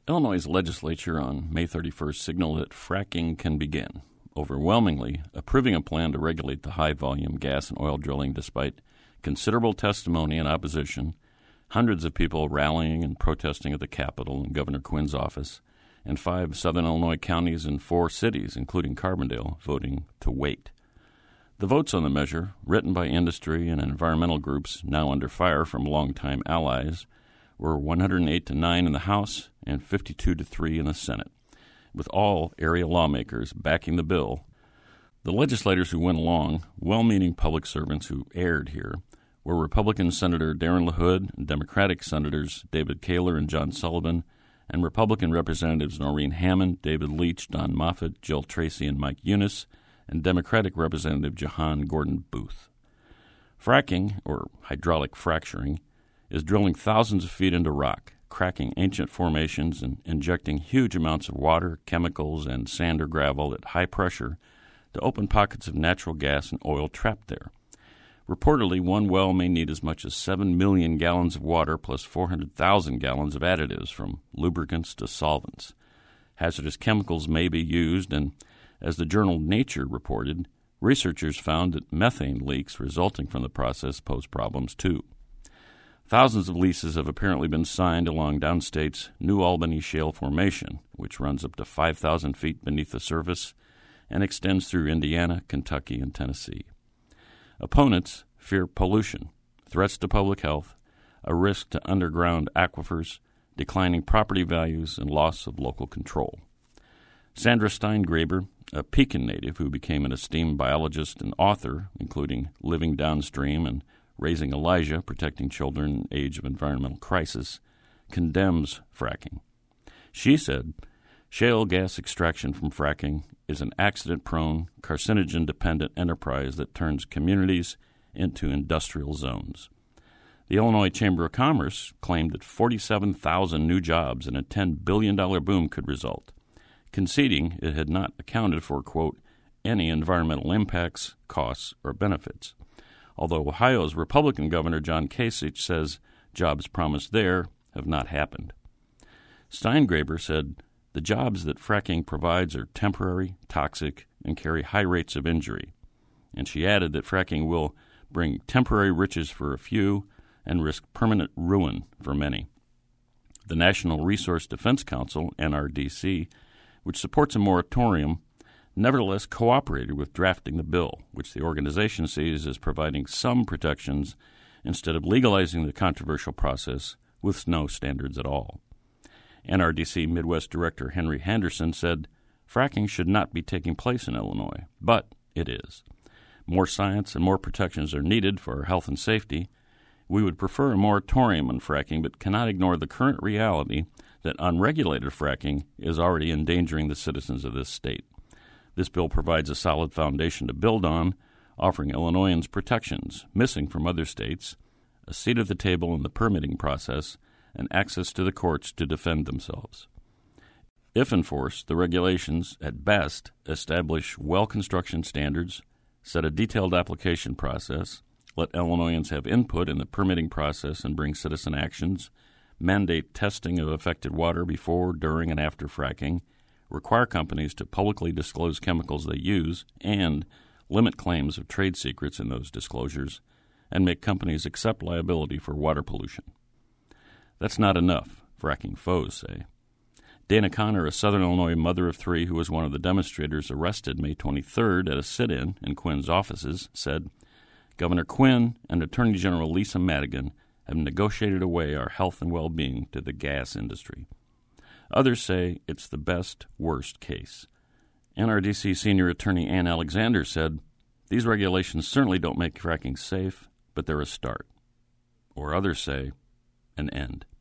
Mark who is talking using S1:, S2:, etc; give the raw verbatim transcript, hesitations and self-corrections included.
S1: Illinois' legislature on May thirty-first signaled that fracking can begin, overwhelmingly approving a plan to regulate the high-volume gas and oil drilling despite considerable testimony and opposition, hundreds of people rallying and protesting at the Capitol and Governor Quinn's office, and five southern Illinois counties and four cities, including Carbondale, voting to wait. The votes on the measure, written by industry and environmental groups now under fire from longtime allies, were one hundred eight to nine in the House and fifty-two to three in the Senate, with all area lawmakers backing the bill. The legislators who went along, well-meaning public servants who erred here, were Republican Senator Darren LaHood and Democratic Senators David Kaler and John Sullivan, and Republican Representatives Noreen Hammond, David Leach, Don Moffitt, Jill Tracy, and Mike Eunice, and Democratic Representative Jahan Gordon Booth. Fracking, or hydraulic fracturing, is drilling thousands of feet into rock, cracking ancient formations and injecting huge amounts of water, chemicals, and sand or gravel at high pressure to open pockets of natural gas and oil trapped there. Reportedly, one well may need as much as seven million gallons of water plus four hundred thousand gallons of additives, from lubricants to solvents. Hazardous chemicals may be used, and as the journal Nature reported, researchers found that methane leaks resulting from the process pose problems too. Thousands of leases have apparently been signed along downstate's New Albany Shale Formation, which runs up to five thousand feet beneath the surface and extends through Indiana, Kentucky, and Tennessee. Opponents fear pollution, threats to public health, a risk to underground aquifers, declining property values, and loss of local control. Sandra Steingraber, a Pekin native who became an esteemed biologist and author, including Living Downstream and Raising Elijah, Protecting Children in Age of Environmental Crisis, condemns fracking. She said, shale gas extraction from fracking is an accident-prone, carcinogen-dependent enterprise that turns communities into industrial zones. The Illinois Chamber of Commerce claimed that forty-seven thousand new jobs and a ten billion dollars boom could result, conceding it had not accounted for, quote, any environmental impacts, costs, or benefits. Although Ohio's Republican Governor John Kasich says jobs promised there have not happened. Steingraber said the jobs that fracking provides are temporary, toxic, and carry high rates of injury. And she added that fracking will bring temporary riches for a few and risk permanent ruin for many. The National Resource Defense Council, N R D C, which supports a moratorium, nevertheless cooperated with drafting the bill, which the organization sees as providing some protections instead of legalizing the controversial process with no standards at all. N R D C Midwest Director Henry Henderson said, fracking should not be taking place in Illinois, but it is. More science and more protections are needed for our health and safety. We would prefer a moratorium on fracking, but cannot ignore the current reality that unregulated fracking is already endangering the citizens of this state. This bill provides a solid foundation to build on, offering Illinoisans protections missing from other states, a seat at the table in the permitting process, and access to the courts to defend themselves. If enforced, the regulations, at best, establish well-construction standards, set a detailed application process, let Illinoisans have input in the permitting process and bring citizen actions, mandate testing of affected water before, during, and after fracking, require companies to publicly disclose chemicals they use, and limit claims of trade secrets in those disclosures, and make companies accept liability for water pollution. That's not enough, fracking foes say. Dana Connor, a Southern Illinois mother of three who was one of the demonstrators arrested May twenty-third at a sit-in in Quinn's offices, said, Governor Quinn and Attorney General Lisa Madigan have negotiated away our health and well-being to the gas industry. Others say it's the best-worst case. N R D C Senior Attorney Ann Alexander said, these regulations certainly don't make fracking safe, but they're a start. Or others say, an end.